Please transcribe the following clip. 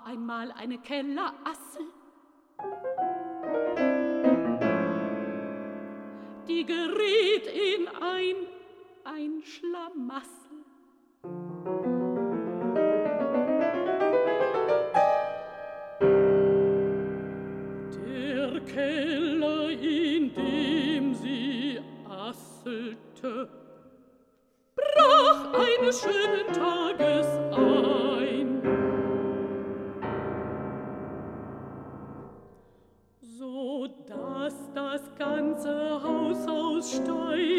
einmal eine Kellerassel, die geriet in ein Schlamassel. Der Keller, in dem sie asselte, brach eines schönen Tages ein. So dass das ganze Haus aus Stein